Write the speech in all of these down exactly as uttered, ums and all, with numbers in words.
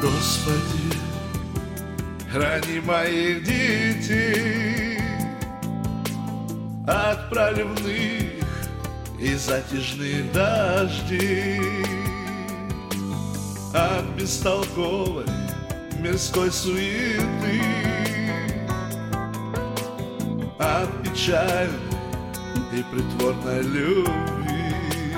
Господи, храни моих детей от проливных и затяжных дождей, от бестолковой мирской суеты, от печальной и притворной любви.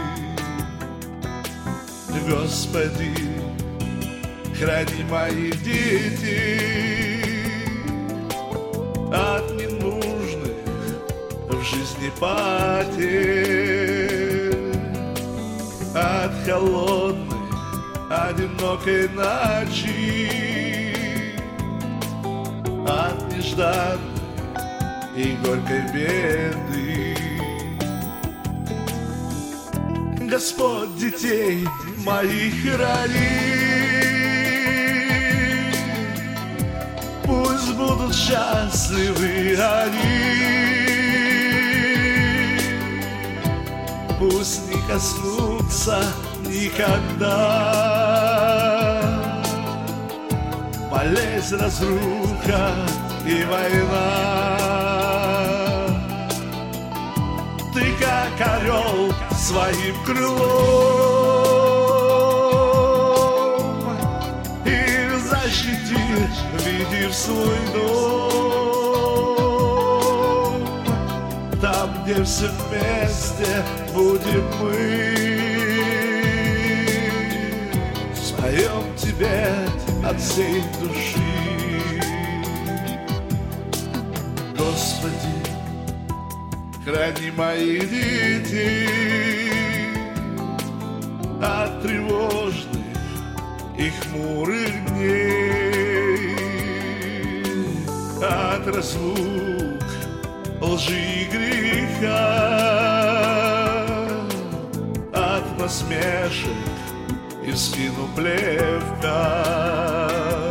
Господи, храни моих детей от ненужных в жизни потерь, от холодной, одинокой ночи, от нежданной и горькой беды. Господь, детей моих храни, пусть будут счастливы они, пусть не коснутся никогда болезнь, разруха и война. Ты как орел своим крылом и защити, веди в свой дом, там, где все вместе будем мы. Споем тебе от всей души. Господи, храни моих детей от тревожных и хмурых дней, от разлук, лжи и греха, от насмешек и в спину плевка.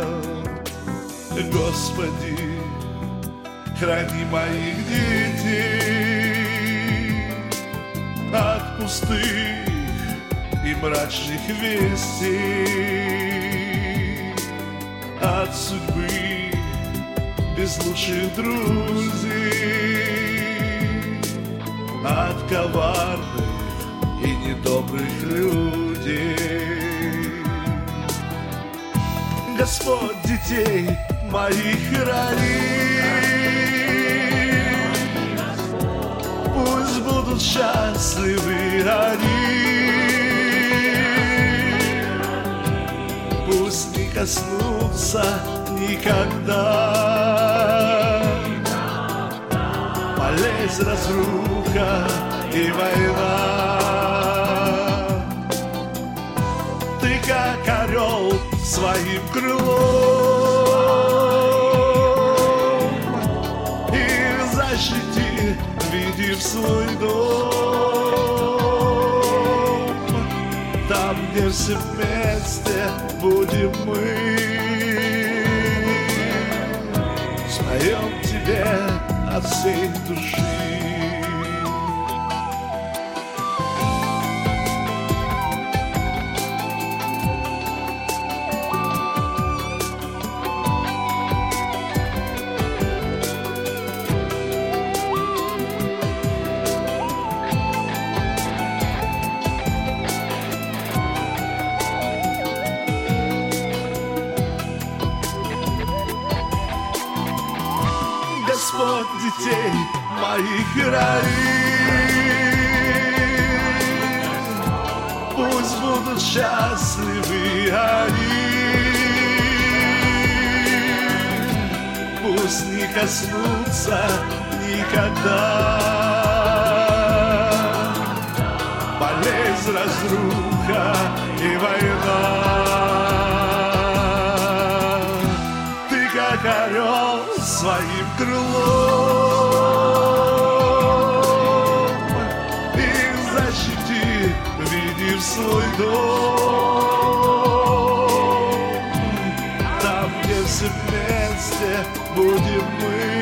Господи, храни моих детей от пустых и мрачных вестей, от судьбы без лучших друзей, от коварных и недобрых людей. Господь, детей моих храни, пусть будут счастливы они, пусть не коснутся никогда болезнь, разруха и война. Ты как орел своим крылом и защити, веди в свой дом, там, где все вместе будем мы. Споем тебе от всей души. Господь, детей моих храни, пусть будут счастливы они, пусть не коснутся никогда болезнь, разруха и война. Ты как орел своим крылом и защити, веди в свой дом, там, где все вместе будем мы.